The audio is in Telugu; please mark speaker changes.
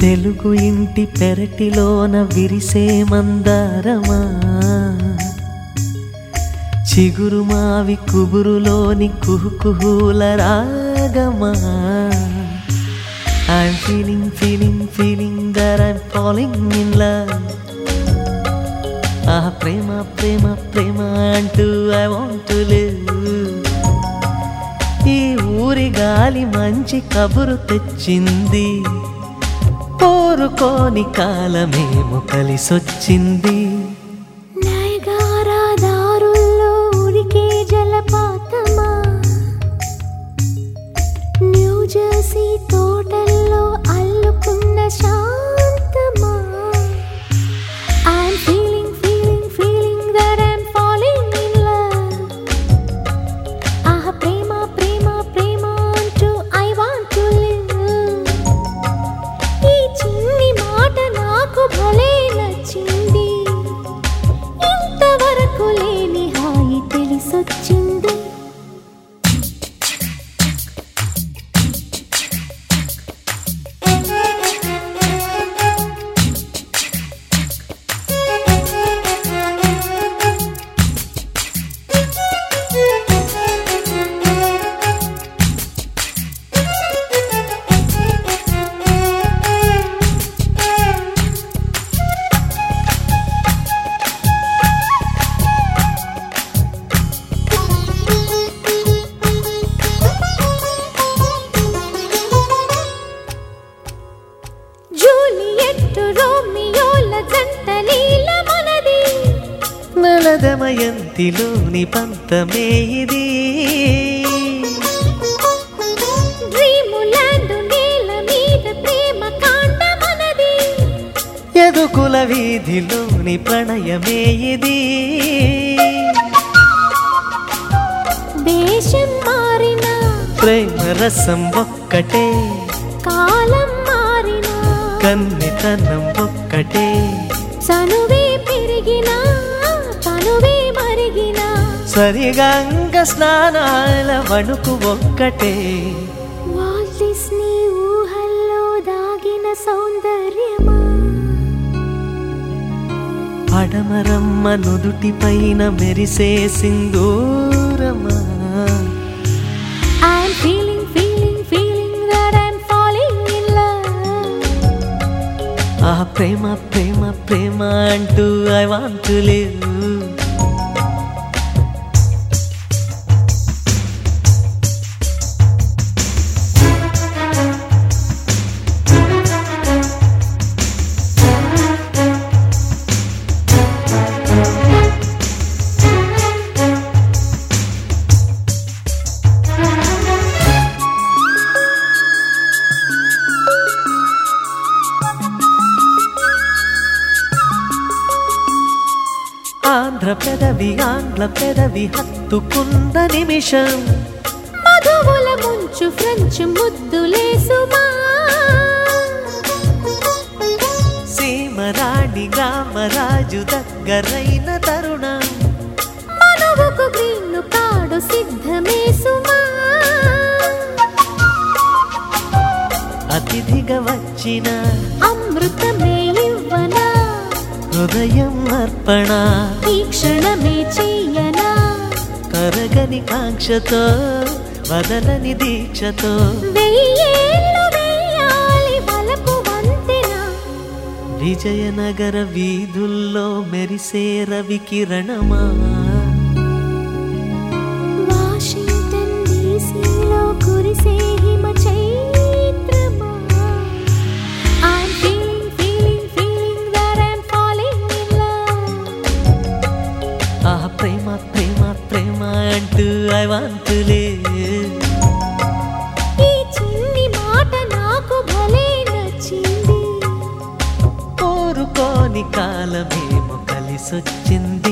Speaker 1: తెలుగు ఇంటి పెరటిలోన విరిసే మందారమా, చిగురు మావి కుబురులోని కుహుకుహుల రాగమా. I'm feeling that I'm falling in love. Ah, prema prema prema antu I want to live. ఈ ఊరి గాలి మంచి కబురు తెచ్చింది, కోరుకోని కాలమేమో కలిసొచ్చింది.
Speaker 2: నయగారా దారుల్లో ఉరికే జలపాతమా, న్యూజెర్సీ తోటల్లో అల్లుకున్న శాంతమా. I'm feeling that I'm falling in love. Ah, prema prema prema antu I want to live. ఈ చిన్ని మాట నాకు భలే నచ్చింది, ఇంతవరకు లేని హాయి తెలిసొచ్చింది.
Speaker 1: నెలదమయంతిలోని పంతమే ఇది,
Speaker 2: డ్రీములాండ్ నేల మీద ప్రేమ కాండమనది,
Speaker 1: ఎదుకుల వీధిలోని ప్రణయమే ఇది.
Speaker 2: దేశం మారినా
Speaker 1: ప్రేమ రసం ఒక్కటే,
Speaker 2: కాలం మారినా
Speaker 1: కన్నెతనం ఒక్కటే.
Speaker 2: చనువే పెరిగినా తనువే మరిగినా,
Speaker 1: సరిగంగ స్నానాల వణుకు ఒక్కటే.
Speaker 2: వాల్ట్ డిస్నీ ఊహల్లో దాగిన సౌందర్యమా,
Speaker 1: పడమరమ్మ నుదుటి పైన మెరిసే సింధూరమా.
Speaker 2: I'm feeling that I'm falling in love.
Speaker 1: ఆ ప్రేమ ప్రేమ ప్రేమ అంటూ I want to live. Andhra పెదవి ఆంగ్ల పెదవి హత్తుకున్న నిమిషం,
Speaker 2: మధువుల ముంచు ఫ్రెంచ్ ముద్దులేసుమా,
Speaker 1: సీమరాణి గ్రామరాజు దగ్గరైన తరుణం,
Speaker 2: మనువుకు గ్రీను కాడు సిద్ధమేసుమా.
Speaker 1: అతిథిగా వచ్చిన
Speaker 2: అమృతమే ఇవ్వనా,
Speaker 1: హృదయం అర్పణ,
Speaker 2: ఈ క్షణమే చెయ్యనా,
Speaker 1: కరగని కాంక్షతో వదలని దీక్షతో.
Speaker 2: వెయ్యేళ్ళు వెయ్యాలి వలపు వంతెన,
Speaker 1: విజయనగర వీధుల్లో మెరిసే రవి కిరణమా,
Speaker 2: వాషింగ్టన్ డీసీలో కురిసే హిమ చైత్రమా. I'm feeling that I'm falling in love.
Speaker 1: ఆ ప్రేమ ప్రేమ ప్రేమ అంటూ I want to live.
Speaker 2: ఈ చిన్ని మాట నాకు భలే నచ్చింది,
Speaker 1: కోరుకోని కాలమేమో కలిసొచ్చింది.